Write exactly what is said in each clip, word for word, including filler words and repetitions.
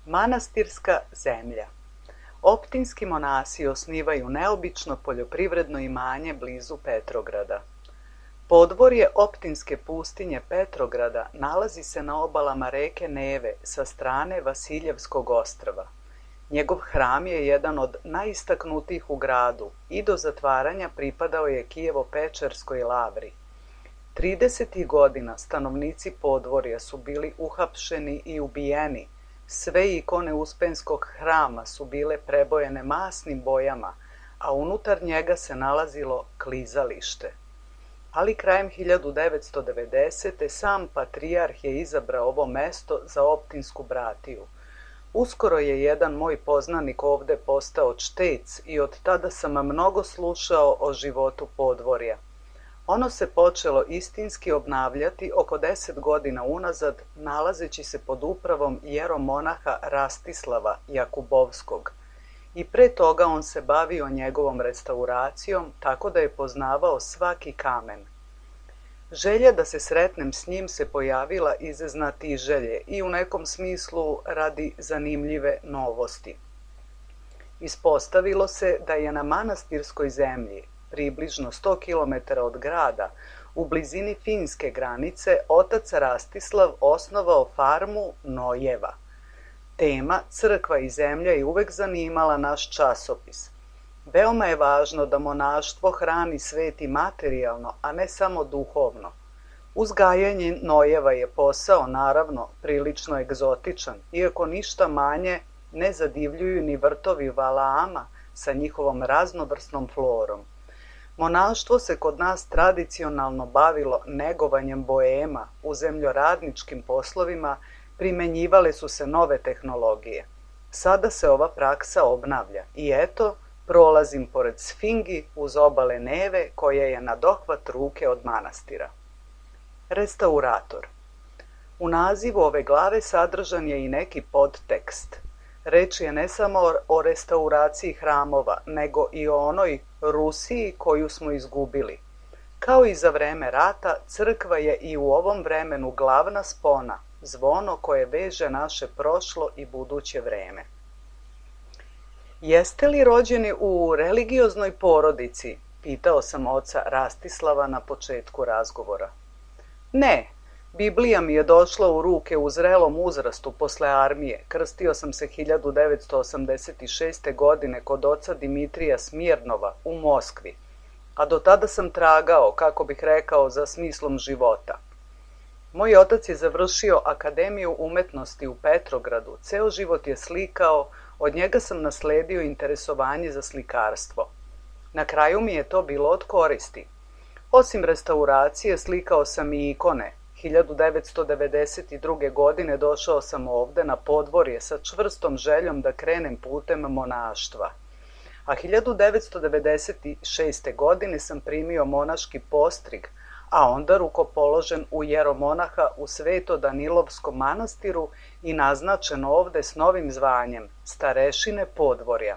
Manastirska zemlja. Optinski monasi osnivaju neobično poljoprivredno imanje blizu Petrograda. Podvorje Optinske pustinje Petrograda nalazi se na obalama reke Neve sa strane Vasiljevskog ostrva. Njegov hram je jedan od najistaknutijih u gradu i do zatvaranja pripadao je Kijevo-Pečerskoj lavri. tridesetih godina stanovnici podvorja su bili uhapšeni i ubijeni. Sve ikone Uspenskog hrama su bile prebojene masnim bojama, a unutar njega se nalazilo klizalište. Ali krajem hiljadu devetsto devedesete. sam patrijarh je izabrao ovo mesto za optinsku bratiju. Uskoro je jedan moj poznanik ovde postao čtec i od tada sam mnogo slušao o životu podvorja. Ono se počelo istinski obnavljati oko deset godina unazad, nalazeći se pod upravom jeromonaha Rastislava Jakubovskog. I pre toga on se bavio njegovom restauracijom, tako da je poznavao svaki kamen. Želja da se sretnem s njim se pojavila iz znatiželje i u nekom smislu radi zanimljive novosti. Ispostavilo se da je na manastirskoj zemlji, približno sto kilometara od grada, u blizini finske granice, otac Rastislav osnovao farmu nojeva. Tema crkva i zemlja je uvek zanimala naš časopis. Veoma je važno da monaštvo hrani svet i materijalno, a ne samo duhovno. Uzgajanje nojeva je posao, naravno, prilično egzotičan, iako ništa manje ne zadivljuju ni vrtovi Valaama sa njihovom raznovrsnom florom. Monaštvo se kod nas tradicionalno bavilo negovanjem boema, u zemljoradničkim poslovima primenjivale su se nove tehnologije. Sada se ova praksa obnavlja i eto, prolazim pored Sfingi uz obale Neve koja je na dohvat ruke od manastira. Restaurator. U nazivu ove glave sadržan je i neki podtekst. Reč je ne samo o restauraciji hramova, nego i o onoj Rusiji koju smo izgubili. Kao i za vreme rata, crkva je i u ovom vremenu glavna spona, zvono koje veže naše prošlo i buduće vreme. Jeste li rođeni u religioznoj porodici? Pitao sam oca Rastislava na početku razgovora. Ne, Biblija mi je došla u ruke u zrelom uzrastu posle armije. Krstio sam se hiljadu devetsto osamdeset šeste. godine kod oca Dimitrija Smirnova u Moskvi, a do tada sam tragao, kako bih rekao, za smislom života. Moj otac je završio Akademiju umetnosti u Petrogradu, ceo život je slikao, od njega sam nasledio interesovanje za slikarstvo. Na kraju mi je to bilo od koristi. Osim restauracije, slikao sam i ikone. hiljadu devetsto devedeset druge. godine došao sam ovde na podvorje sa čvrstom željom da krenem putem monaštva. A hiljadu devetsto devedeset šeste. godine sam primio monaški postrig, a onda rukopoložen u jeromonaha u Sveto-Danilovskom manastiru i naznačen ovde s novim zvanjem, starešine podvorja.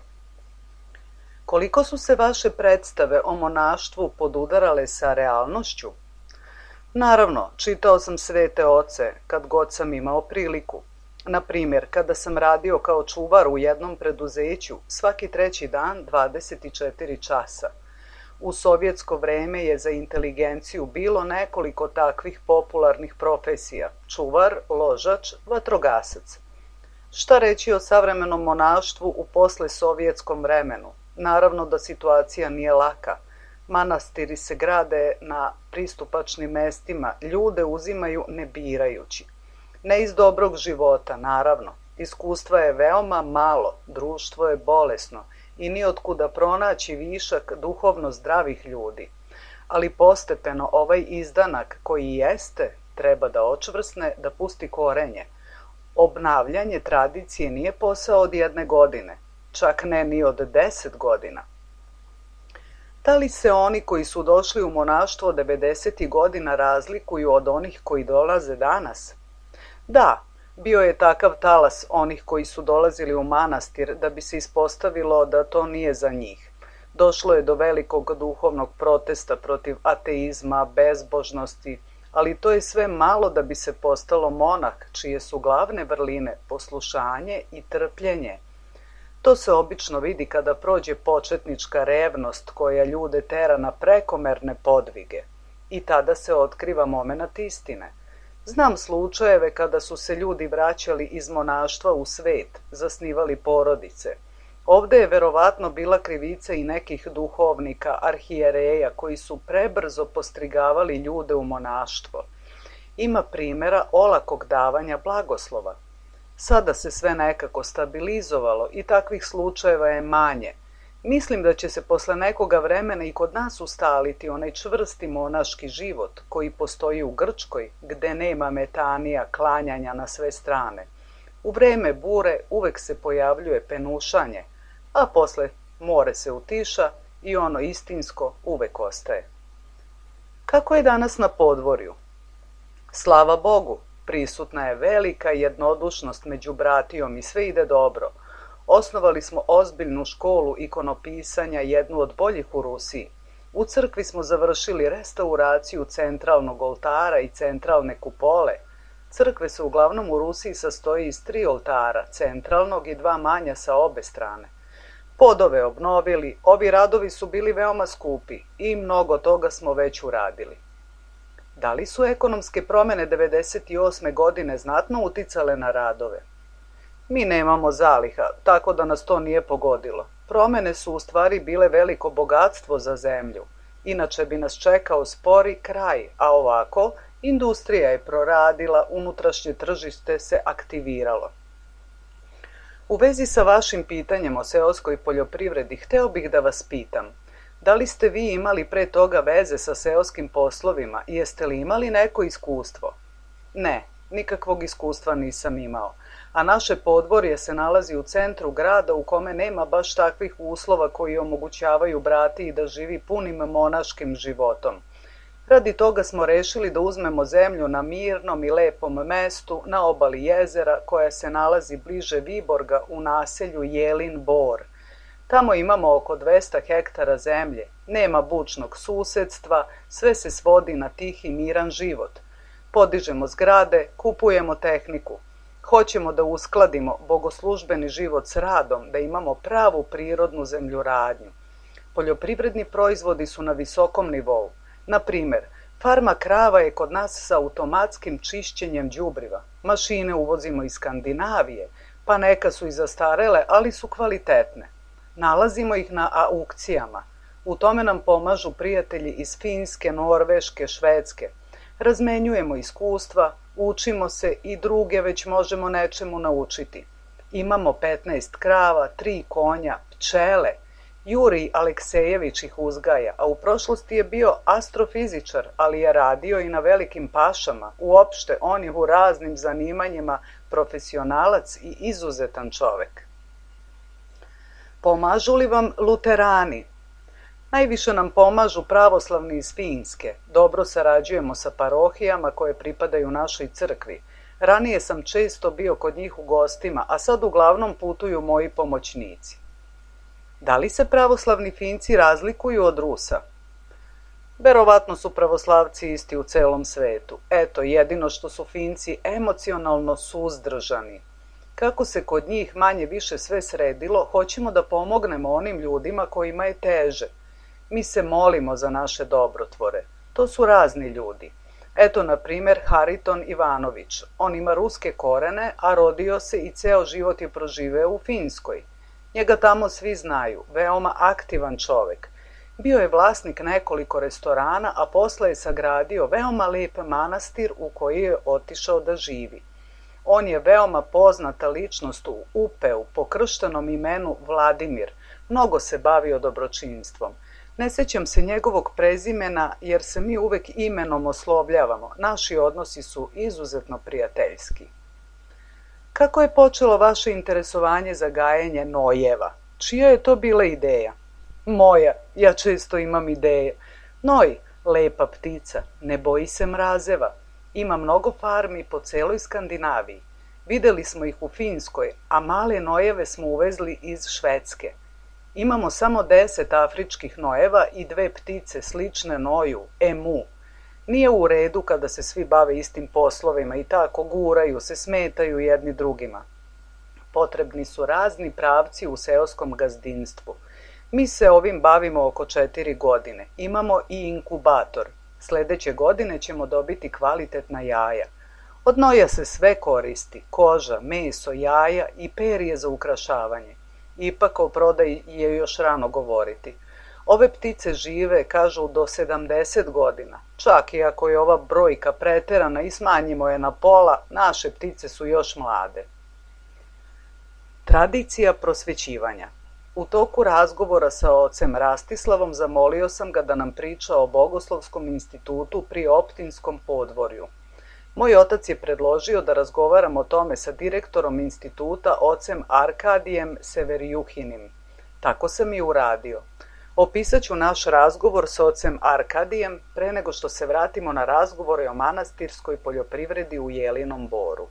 Koliko su se vaše predstave o monaštvu podudarale sa realnošću? Naravno, čitao sam svete oce kad god sam imao priliku. Na primjer, kada sam radio kao čuvar u jednom preduzeću, svaki treći dan dvadeset četiri časa. U sovjetsko vreme je za inteligenciju bilo nekoliko takvih popularnih profesija: čuvar, ložač, vatrogasac. Šta reći o savremenom monaštvu u poslesovjetskom vremenu? Naravno da situacija nije laka. Manastiri se grade na pristupačnim mestima, ljude uzimaju ne birajući. Ne iz dobrog života, naravno. Iskustva je veoma malo, društvo je bolesno i nijotkuda pronaći višak duhovno zdravih ljudi. Ali postepeno ovaj izdanak koji jeste treba da očvrsne, da pusti korenje. Obnavljanje tradicije nije posao od jedne godine, čak ne ni od deset godina. Da li se oni koji su došli u monaštvo devedesetih godina razlikuju od onih koji dolaze danas? Da, bio je takav talas onih koji su dolazili u manastir da bi se ispostavilo da to nije za njih. Došlo je do velikog duhovnog protesta protiv ateizma, bezbožnosti, ali to je sve malo da bi se postalo monah, čije su glavne vrline poslušanje i trpljenje. To se obično vidi kada prođe početnička revnost koja ljude tera na prekomerne podvige. I tada se otkriva momenat istine. Znam slučajeve kada su se ljudi vraćali iz monaštva u svet, zasnivali porodice. Ovde je verovatno bila krivica i nekih duhovnika, arhijereja, koji su prebrzo postrigavali ljude u monaštvo. Ima primjera olakog davanja blagoslova. Sada se sve nekako stabilizovalo i takvih slučajeva je manje. Mislim da će se posle nekoga vremena i kod nas ustaliti onaj čvrsti monaški život koji postoji u Grčkoj, gde nema metanija, klanjanja na sve strane. U vreme bure uvek se pojavljuje penušanje, a posle more se utiša i ono istinsko uvek ostaje. Kako je danas na podvorju? Slava Bogu, prisutna je velika jednodušnost među bratijom i sve ide dobro. Osnovali smo ozbiljnu školu ikonopisanja, jednu od boljih u Rusiji. U crkvi smo završili restauraciju centralnog oltara i centralne kupole. Crkve se uglavnom u Rusiji sastoji iz tri oltara, centralnog i dva manja sa obe strane. Podove obnovili, ovi radovi su bili veoma skupi i mnogo toga smo već uradili. Da li su ekonomske promjene devedeset osme godine znatno uticale na radove? Mi nemamo zaliha, tako da nas to nije pogodilo. Promjene su u stvari bile veliko bogatstvo za zemlju. Inače bi nas čekao spori kraj, a ovako industrija je proradila, unutrašnje tržište se aktiviralo. U vezi sa vašim pitanjem o seoskoj poljoprivredi, hteo bih da vas pitam, da li ste vi imali pre toga veze sa seoskim poslovima i jeste li imali neko iskustvo? Ne, nikakvog iskustva nisam imao, a naše podvorje se nalazi u centru grada u kome nema baš takvih uslova koji omogućavaju bratiji da živi punim monaškim životom. Radi toga smo rešili da uzmemo zemlju na mirnom i lepom mestu na obali jezera koja se nalazi bliže Viborga u naselju Jelin Bor. Tamo imamo oko dvesta hektara zemlje, nema bučnog susedstva, sve se svodi na tih i miran život. Podižemo zgrade, kupujemo tehniku. Hoćemo da uskladimo bogoslužbeni život s radom, da imamo pravu prirodnu zemljoradnju. Poljoprivredni proizvodi su na visokom nivou. Na primer, farma krava je kod nas sa automatskim čišćenjem đubriva. Mašine uvozimo iz Skandinavije, pa neka su i zastarele, ali su kvalitetne. Nalazimo ih na aukcijama. U tome nam pomažu prijatelji iz Finske, Norveške, Švedske. Razmenjujemo iskustva, učimo se i druge već možemo nečemu naučiti. Imamo petnaest krava, tri konja, pčele. Jurij Aleksejević ih uzgaja, a u prošlosti je bio astrofizičar, ali je radio i na velikim pašama. Uopšte, on je u raznim zanimanjima profesionalac i izuzetan čovek. Pomažu li vam luterani? Najviše nam pomažu pravoslavni iz Finske. Dobro sarađujemo sa parohijama koje pripadaju našoj crkvi. Ranije sam često bio kod njih u gostima, a sad uglavnom putuju moji pomoćnici. Da li se pravoslavni Finci razlikuju od Rusa? Verovatno su pravoslavci isti u celom svetu. Eto, jedino što su Finci emocionalno suzdržani. Kako se kod njih manje više sve sredilo, hoćemo da pomognemo onim ljudima kojima je teže. Mi se molimo za naše dobrotvore. To su razni ljudi. Eto, na primjer, Hariton Ivanović. On ima ruske korene, a rodio se i ceo život je proživeo u Finskoj. Njega tamo svi znaju, veoma aktivan čovek. Bio je vlasnik nekoliko restorana, a posle je sagradio veoma lep manastir u koji je otišao da živi. On je veoma poznata ličnost u Upeu po krštenom imenu Vladimir. Mnogo se bavio dobročinstvom. Ne sećam se njegovog prezimena jer se mi uvek imenom oslovljavamo. Naši odnosi su izuzetno prijateljski. Kako je počelo vaše interesovanje za gajenje nojeva? Čija je to bila ideja? Moja, ja često imam ideje. Noj, lepa ptica, ne boji se mrazeva. Ima mnogo farmi po celoj Skandinaviji. Videli smo ih u Finskoj, a male nojeve smo uvezli iz Švedske. Imamo samo deset afričkih nojeva i dve ptice slične noju, emu. Nije u redu kada se svi bave istim poslovima i tako guraju se, smetaju jedni drugima. Potrebni su razni pravci u seoskom gazdinstvu. Mi se ovim bavimo oko četiri godine. Imamo i inkubator. Sljedeće godine ćemo dobiti kvalitetna jaja. Od noja se sve koristi, koža, meso, jaja i perje za ukrašavanje. Ipak o prodaji je još rano govoriti. Ove ptice žive, kažu, do sedamdeset godina. Čak i ako je ova brojka preterana i smanjimo je na pola, naše ptice su još mlade. Tradicija prosvećivanja. U toku razgovora sa ocem Rastislavom zamolio sam ga da nam priča o Bogoslovskom institutu pri Optinskom podvorju. Moj otac je predložio da razgovaram o tome sa direktorom instituta, ocem Arkadijem Severjuhinim. Tako sam i uradio. Opisat ću naš razgovor s ocem Arkadijem pre nego što se vratimo na razgovore o manastirskoj poljoprivredi u Jelinom Boru.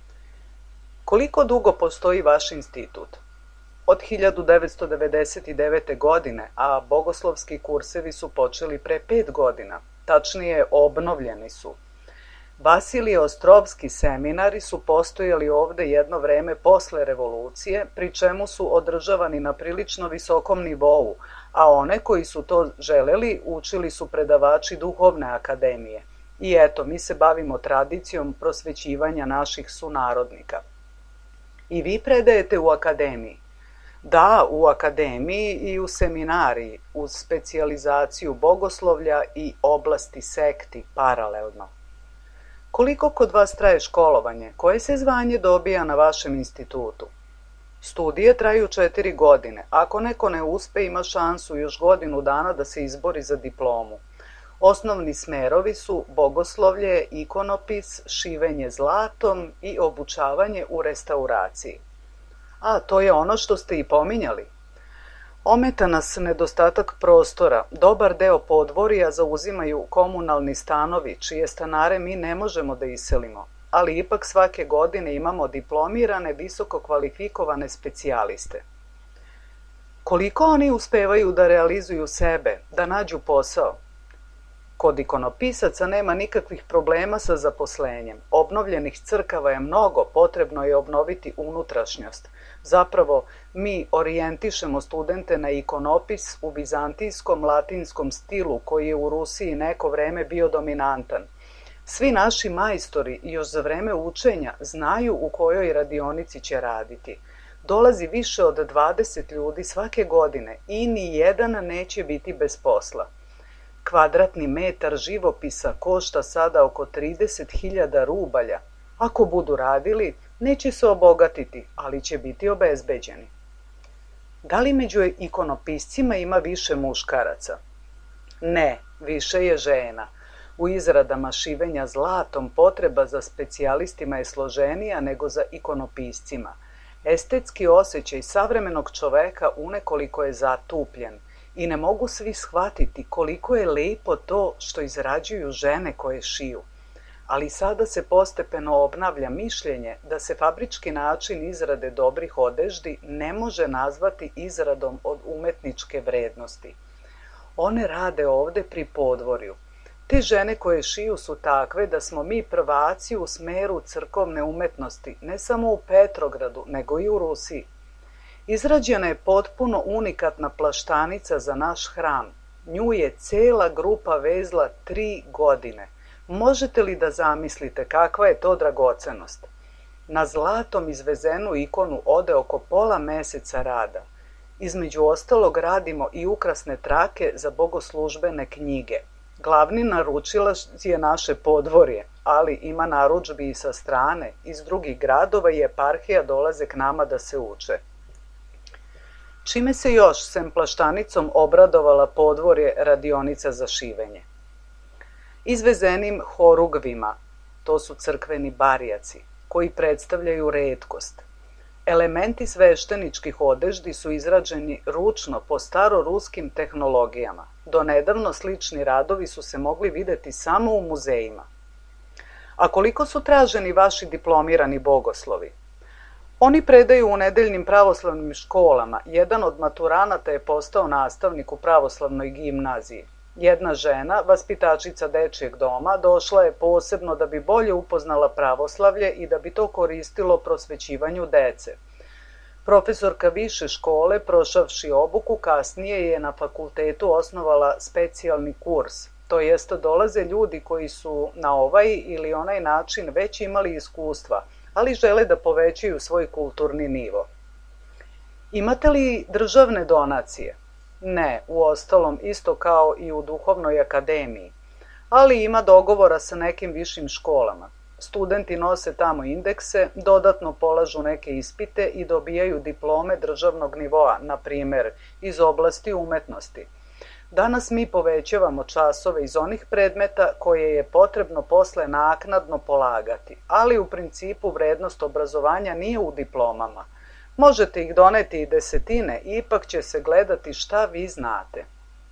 Koliko dugo postoji vaš institut? Od hiljadu devetsto devedeset devete. godine, a bogoslovski kursevi su počeli pre pet godina. Tačnije, obnovljeni su. Vasilije Ostrovski seminari su postojali ovde jedno vreme posle revolucije, pri čemu su održavani na prilično visokom nivou, a one koji su to želeli učili su predavači duhovne akademije. I eto, mi se bavimo tradicijom prosvećivanja naših sunarodnika. I vi predajete u akademiji? Da, u akademiji i u seminariji, uz specijalizaciju bogoslovlja i oblasti sekti paralelno. Koliko kod vas traje školovanje? Koje se zvanje dobija na vašem institutu? Studije traju četiri godine. Ako neko ne uspe, ima šansu još godinu dana da se izbori za diplomu. Osnovni smerovi su bogoslovlje, ikonopis, šivenje zlatom i obučavanje u restauraciji. A, to je ono što ste i pominjali. Ometa nas nedostatak prostora. Dobar deo podvorja zauzimaju komunalni stanovi, čije stanare mi ne možemo da iselimo, ali ipak svake godine imamo diplomirane, visoko kvalifikovane specijaliste. Koliko oni uspevaju da realizuju sebe, da nađu posao? Kod ikonopisaca nema nikakvih problema sa zaposlenjem. Obnovljenih crkava je mnogo, potrebno je obnoviti unutrašnjost. Zapravo, mi orijentišemo studente na ikonopis u vizantijskom latinskom stilu koji je u Rusiji neko vreme bio dominantan. Svi naši majstori još za vreme učenja znaju u kojoj radionici će raditi. Dolazi više od dvadeset ljudi svake godine i ni jedan neće biti bez posla. Kvadratni metar živopisa košta sada oko trideset hiljada rubalja. Ako budu radili, neće se obogatiti, ali će biti obezbeđeni. Da li među ikonopiscima ima više muškaraca? Ne, više je žena. U izradama šivenja zlatom potreba za specijalistima je složenija nego za ikonopiscima. Estetski osjećaj savremenog čoveka unekoliko je zatupljen i ne mogu svi shvatiti koliko je lepo to što izrađuju žene koje šiju. Ali sada se postepeno obnavlja mišljenje da se fabrički način izrade dobrih odeždi ne može nazvati izradom od umetničke vrednosti. One rade ovde pri podvorju. Te žene koje šiju su takve da smo mi prvaci u smeru crkovne umetnosti, ne samo u Petrogradu, nego i u Rusiji. Izrađena je potpuno unikatna plaštanica za naš hram. Nju je cela grupa vezla tri godine. Možete li da zamislite kakva je to dragocenost? Na zlatom izvezenu ikonu ode oko pola meseca rada. Između ostalog radimo i ukrasne trake za bogoslužbene knjige. Glavni naručilac je naše podvorje, ali ima narudžbi i sa strane. Iz drugih gradova i eparhija dolaze k nama da se uče. Čime se još, sem plaštanicom, obradovala podvorje radionica za šivenje? Izvezenim horugvima, to su crkveni barjaci, koji predstavljaju retkost. Elementi svešteničkih odeždi su izrađeni ručno po staroruskim tehnologijama. Donedavno slični radovi su se mogli videti samo u muzejima. A koliko su traženi vaši diplomirani bogoslovi? Oni predaju u nedeljnim pravoslavnim školama. Jedan od maturanata je postao nastavnik u pravoslavnoj gimnaziji. Jedna žena, vaspitačica dečijeg doma, došla je posebno da bi bolje upoznala pravoslavlje i da bi to koristilo prosvećivanju dece. Profesorka više škole, prošavši obuku, kasnije je na fakultetu osnovala specijalni kurs, to jest dolaze ljudi koji su na ovaj ili onaj način već imali iskustva, ali žele da povećaju svoj kulturni nivo. Imate li državne donacije? Ne, uostalom isto kao i u duhovnoj akademiji, ali ima dogovora sa nekim višim školama. Studenti nose tamo indekse, dodatno polažu neke ispite i dobijaju diplome državnog nivoa, na primjer iz oblasti umetnosti. Danas mi povećavamo časove iz onih predmeta koje je potrebno posle naknadno polagati, ali u principu vrednost obrazovanja nije u diplomama. Možete ih doneti i desetine, ipak će se gledati šta vi znate.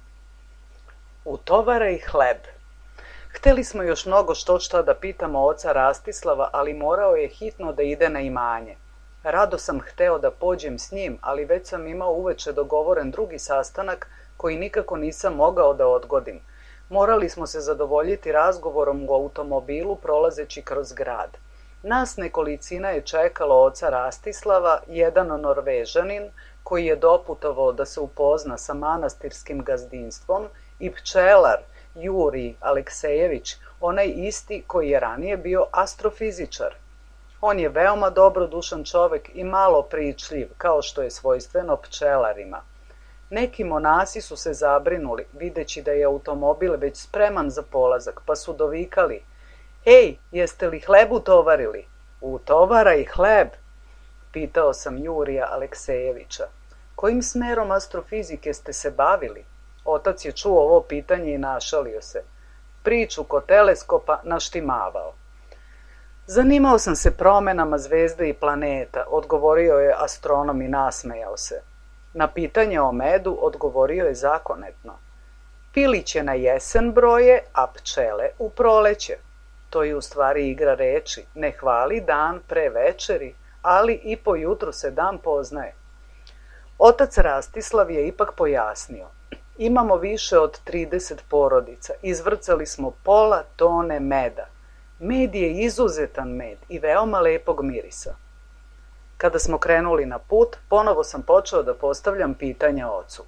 Utovara i hleb. Hteli smo još mnogo što šta da pitamo oca Rastislava, ali morao je hitno da ide na imanje. Rado sam hteo da pođem s njim, ali već sam imao uveče dogovoren drugi sastanak koji nikako nisam mogao da odgodim. Morali smo se zadovoljiti razgovorom u automobilu prolazeći kroz grad. Nas nekolicina je čekalo oca Rastislava, jedan Norvežanin koji je doputovao da se upozna sa manastirskim gazdinstvom i pčelar Jurij Aleksejević, onaj isti koji je ranije bio astrofizičar. On je veoma dobrodušan čovek i malo pričljiv, kao što je svojstveno pčelarima. Neki monasi su se zabrinuli, videći da je automobil već spreman za polazak, pa su dovikali: "Ej, jeste li hleb utovarili?" "Utovara i hleb?" Pitao sam Jurija Aleksejevića. "Kojim smerom astrofizike ste se bavili?" Otac je čuo ovo pitanje i našalio se. Priču kod teleskopa naštimavao. "Zanimao sam se promenama zvezde i planeta," odgovorio je astronom i nasmejao se. Na pitanje o medu odgovorio je zakonetno: "Piliće na jesen broje, a pčele u proleće." To je u stvari igra reči, ne hvali dan pre večeri, ali i po jutru se dan poznaje. Otac Rastislav je ipak pojasnio: "Imamo više od trideset porodica, izvrcali smo pola tone meda. Med je izuzetan med i veoma lepog mirisa." Kada smo krenuli na put, ponovo sam počeo da postavljam pitanja ocu.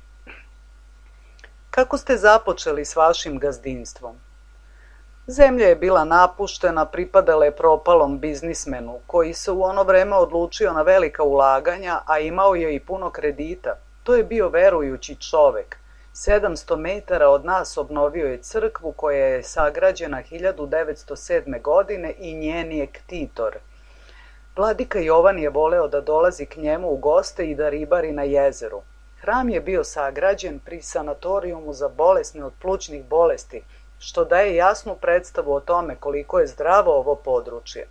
"Kako ste započeli s vašim gazdinstvom?" Zemlja je bila napuštena, pripadala je propalom biznismenu, koji se u ono vreme odlučio na velika ulaganja, a imao je i puno kredita. To je bio verujući čovek. sedamsto metara od nas obnovio je crkvu koja je sagrađena hiljadu devetsto sedme. godine i njen je ktitor. Vladika Jovan je voleo da dolazi k njemu u goste i da ribari na jezeru. Hram je bio sagrađen pri sanatorijumu za bolesne od plućnih bolesti, što daje jasnu predstavu o tome koliko je zdravo ovo područje.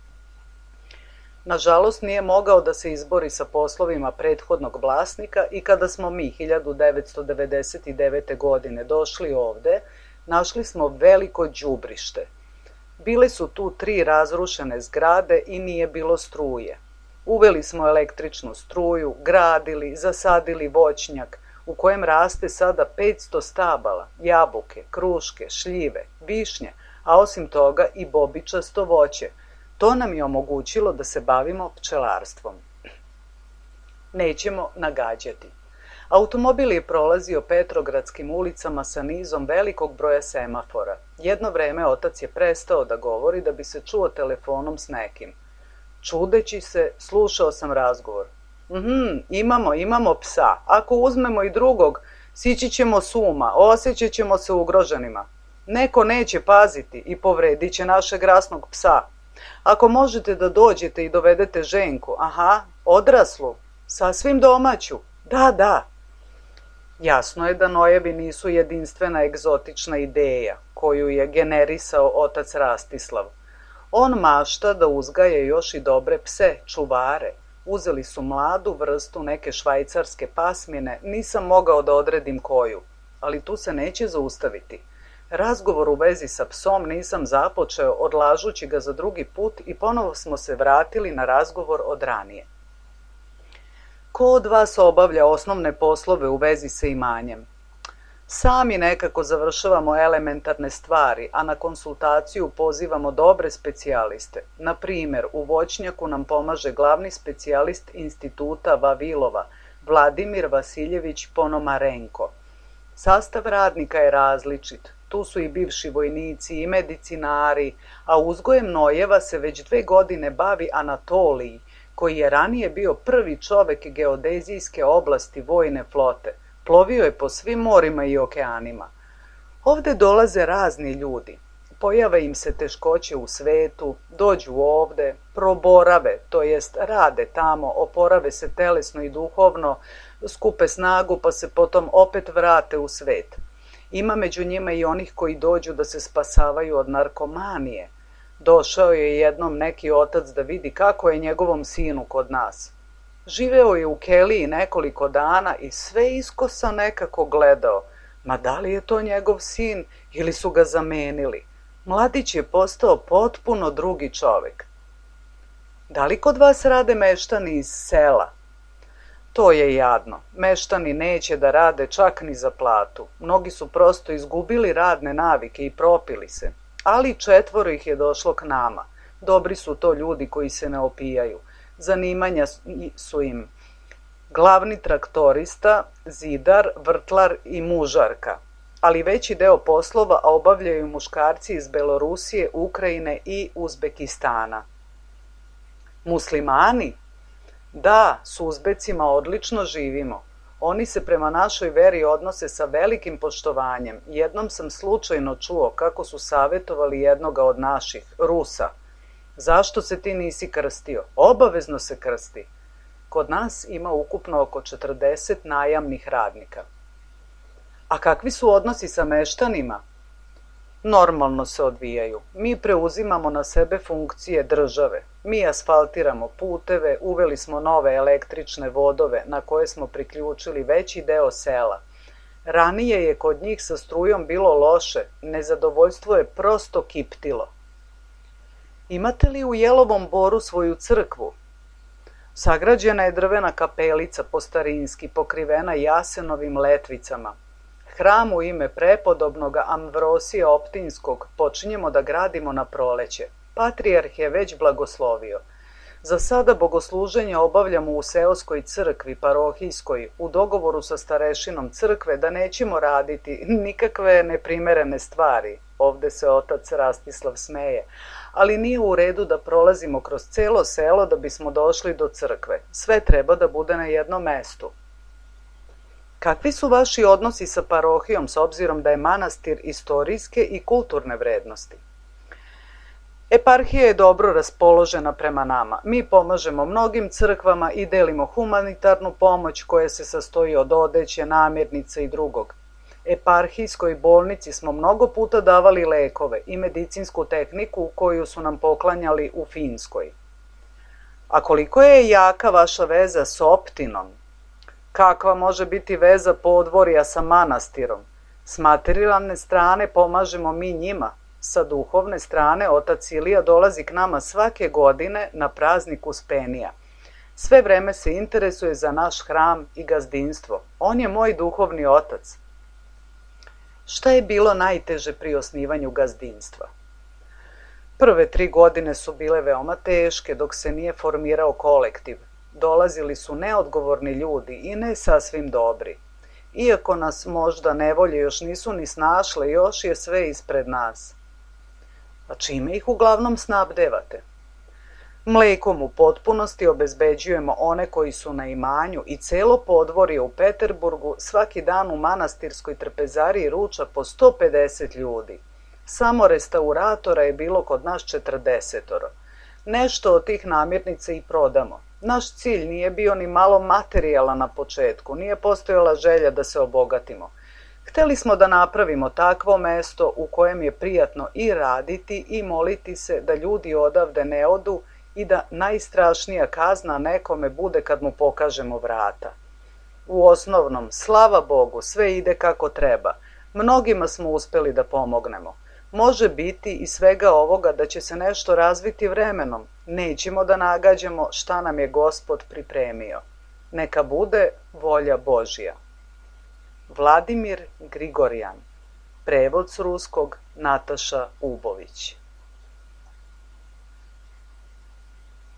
Nažalost, nije mogao da se izbori sa poslovima prethodnog vlasnika i kada smo mi hiljadu devetsto devedeset devete. godine došli ovde, našli smo veliko đubrište. Bile su tu tri razrušene zgrade i nije bilo struje. Uveli smo električnu struju, gradili, zasadili voćnjak, u kojem raste sada petsto stabala, jabuke, kruške, šljive, višnje, a osim toga i bobičasto voće. To nam je omogućilo da se bavimo pčelarstvom. Nećemo nagađati. Automobil je prolazio Petrogradskim ulicama sa nizom velikog broja semafora. Jedno vreme otac je prestao da govori da bi se čuo telefonom s nekim. Čudeći se, slušao sam razgovor. Mhm, imamo, imamo psa. Ako uzmemo i drugog, sići ćemo s uma, osjećat ćemo se ugroženima. Neko neće paziti i povredit će našeg rasnog psa. Ako možete da dođete i dovedete ženku, aha, odraslu, sasvim domaću, da, da. Jasno je da nojevi nisu jedinstvena egzotična ideja koju je generisao otac Rastislav. On mašta da uzgaje još i dobre pse, čuvare. Uzeli su mladu vrstu neke švajcarske pasmine, nisam mogao da odredim koju, ali tu se neće zaustaviti. Razgovor u vezi sa psom nisam započeo, odlažući ga za drugi put i ponovo smo se vratili na razgovor od ranije. Ko od vas obavlja osnovne poslove u vezi sa imanjem? Sami nekako završavamo elementarne stvari, a na konsultaciju pozivamo dobre specijaliste. Na primjer, u voćnjaku nam pomaže glavni specijalist instituta Vavilova, Vladimir Vasiljević Ponomarenko. Sastav radnika je različit. Tu su i bivši vojnici i medicinari, a uzgojem nojeva se već dve godine bavi Anatolij, koji je ranije bio prvi čovek geodezijske oblasti vojne flote. Plovio je po svim morima i okeanima. Ovde dolaze razni ljudi. Pojave im se teškoće u svetu, dođu ovde, proborave, to jest rade tamo, oporave se telesno i duhovno, skupe snagu pa se potom opet vrate u svet. Ima među njima i onih koji dođu da se spasavaju od narkomanije. Došao je jednom neki otac da vidi kako je njegovom sinu kod nas. Živeo je u keliji nekoliko dana i sve iskosa nekako gledao. Ma da li je to njegov sin ili su ga zamenili? Mladić je postao potpuno drugi čovek. Da li kod vas rade meštani iz sela? To je jadno. Meštani neće da rade čak ni za platu. Mnogi su prosto izgubili radne navike i propili se. Ali četvoro ih je došlo k nama. Dobri su to ljudi koji se ne opijaju. Zanimanja su im glavni traktorista, zidar, vrtlar i mužarka. Ali veći deo poslova obavljaju muškarci iz Belorusije, Ukrajine i Uzbekistana. Muslimani? Da, s Uzbecima odlično živimo. Oni se prema našoj veri odnose sa velikim poštovanjem. Jednom sam slučajno čuo kako su savjetovali jednoga od naših, Rusa. Zašto se ti nisi krstio? Obavezno se krsti. Kod nas ima ukupno oko četrdeset najamnih radnika. A kakvi su odnosi sa meštanima? Normalno se odvijaju. Mi preuzimamo na sebe funkcije države. Mi asfaltiramo puteve, uveli smo nove električne vodove na koje smo priključili veći deo sela. Ranije je kod njih sa strujom bilo loše, nezadovoljstvo je prosto kiptilo. Imate li u Jelovom Boru svoju crkvu? Sagrađena je drvena kapelica po starinski, pokrivena jasenovim letvicama. Hram u ime prepodobnoga Amvrosija Optinskog počinjemo da gradimo na proleće. Patrijarh je već blagoslovio. Za sada bogosluženje obavljamo u seoskoj crkvi, parohijskoj, u dogovoru sa starešinom crkve da nećemo raditi nikakve neprimerene stvari. Ovde se otac Rastislav smeje. Ali nije u redu da prolazimo kroz celo selo da bismo došli do crkve. Sve treba da bude na jednom mestu. Kakvi su vaši odnosi sa parohijom s obzirom da je manastir istorijske i kulturne vrednosti? Eparhija je dobro raspoložena prema nama. Mi pomažemo mnogim crkvama i delimo humanitarnu pomoć koja se sastoji od odeće, namirnica i drugog. Eparhijskoj bolnici smo mnogo puta davali lekove i medicinsku tehniku koju su nam poklanjali u Finskoj. A koliko je jaka vaša veza s Optinom? Kakva može biti veza podvorja sa manastirom? S materijalne strane pomažemo mi njima. Sa duhovne strane otac Ilija dolazi k nama svake godine na praznik Uspenija. Sve vreme se interesuje za naš hram i gazdinstvo. On je moj duhovni otac. Šta je bilo najteže pri osnivanju gazdinstva? Prve tri godine su bile veoma teške dok se nije formirao kolektiv. Dolazili su neodgovorni ljudi i ne sasvim dobri. Iako nas možda nevolje još nisu ni snašle, još je sve ispred nas. A čime ih uglavnom snabdevate? Mlekom u potpunosti obezbeđujemo one koji su na imanju i celo podvorje u Peterburgu svaki dan u manastirskoj trpezariji ruča po sto pedeset ljudi. Samo restauratora je bilo kod nas četrdesetoro. Nešto od tih namirnica i prodamo. Naš cilj nije bio ni malo materijalan na početku, nije postojala želja da se obogatimo. Hteli smo da napravimo takvo mesto u kojem je prijatno i raditi i moliti se da ljudi odavde ne odu i da najstrašnija kazna nekome bude kad mu pokažemo vrata. U osnovnom, slava Bogu, sve ide kako treba. Mnogima smo uspeli da pomognemo. Može biti i svega ovoga da će se nešto razviti vremenom. Nećemo da nagađamo šta nam je Gospod pripremio. Neka bude volja Božja. Vladimir Grigorjan. Prevod s ruskog Nataša Ubović.